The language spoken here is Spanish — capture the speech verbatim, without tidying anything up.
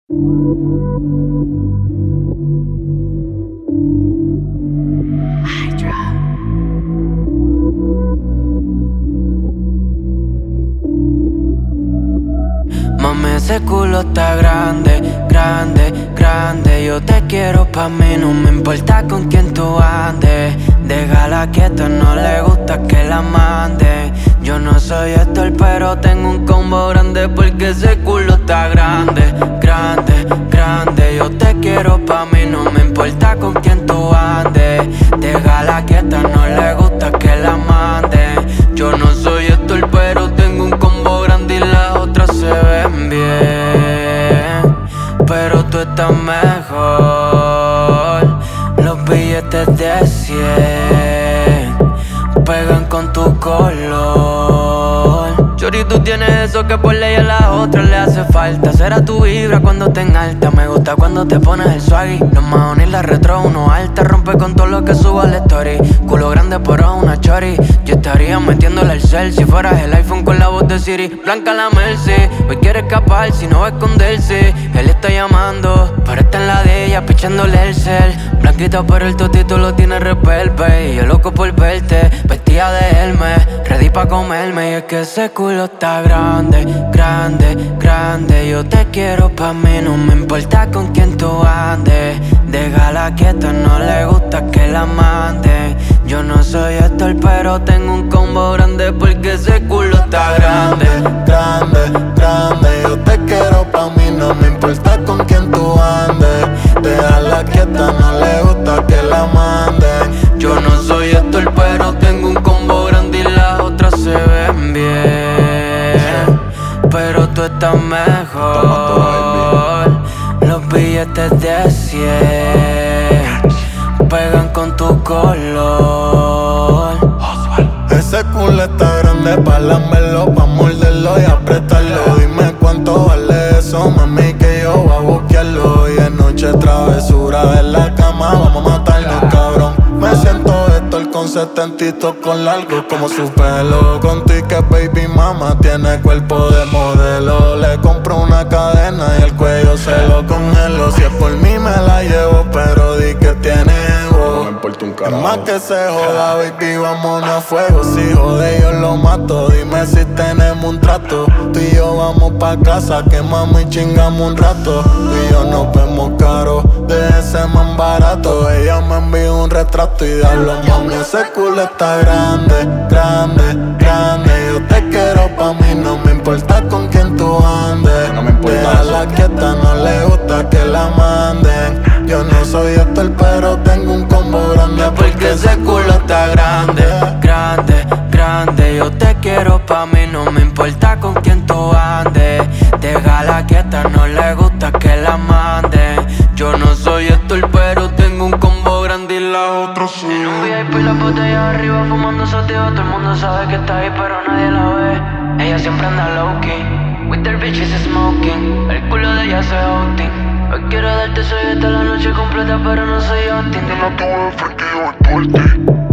Mami, ese culo está grande, grande, grande. Yo te quiero pa' mí, no me importa con quién tú andes. Déjala quieta, no le gusta que la mande. Yo no soy actor, pero tengo un combo grande porque ese culo está grande, grande, grande. Yo te quiero pa' mí, no me importa con quién tú andes. Déjala quieta, no le gusta que la mande. Yo no soy actor, pero tengo un combo grande y las otras se ven bien, pero tú estás mejor. Los billetes de cien pegan con tu color. Chori, tú tienes eso que por ley a las otras le hace falta. Será tu vibra cuando te alta. Me gusta cuando te pones el swaggy. Los maones y la retro, uno alta. Rompe con todo lo que suba al story. Culo grande pero una chori. Yo estaría metiéndole el cel si fueras el iPhone con la voz de Siri. Blanca la Mercy, hoy quiere escapar si no va a esconderse. Él está llamando, pero está en la de ella pichándole el cel. Blanquita pero el totito lo tiene repel, baby. Yo loco por verte, vestida de Hermes, ready pa' comerme. Y es que ese culo está grande, grande, grande. Yo te quiero pa' mí, no me importa con quién tú andes. Déjala quieta, no le gusta que la mande. Yo no soy actor, pero tengo un combo grande porque ese culo está grande, grande, grande. Yo te quiero pa' mí, no me importa con quién tú andes. Déjala quieta, no le gusta que la manden. Yo no soy actor, pero tengo un combo grande y las otras se ven bien, pero tú estás mejor. Los billetes de cien pegan con tu color. Ese culo está grande pa' lamerlo, pa' morderlo y apretarlo. Dime cuánto vale eso, mami, que yo voy a buscarlo. Y de noche travesura en la cama, vamos a matarnos, cabrón. Me siento Héctor con setentitos con largo como su pelo. Contigo que baby mama tiene cuerpo de modelo. Le compro una cadena y el cuello se lo congelo. Si es por mí me la llevo, pero di que tiene ego. No me importa un carajo. Es más que se joda, baby, vámonos a fuego. Si jode yo lo mato, dime si tenemos un trato. Tú y yo vamos pa' casa, quemamos y chingamos un rato. Tú y yo nos vemos caro, de ese man barato. Ella me envió un retrato y diablo, mami, ese culo está grande, grande, grande. Yo te quiero pa' mí, no me importa con quién tú andes. No me importa. Déjala quieta, no le gusta que la manden. Yo no soy actor, pero tengo un combo grande porque ese culo está grande, grande, grande. Yo te quiero pa' mí, no me importa con quién tú andes. Déjala quieta, no le gusta que la mande. Yo no soy actor, pero tengo un combo grande y las otras sí. En un V I P la botella arriba fumando sativa. Todo el mundo sabe que está ahí, pero nadie la ve. Ella siempre anda low-key, with their bitches smoking. El culo de ella se outing. Hoy quiero darte soy hasta la noche completa, pero no soy Austin. Yo no tuve efectivo en tu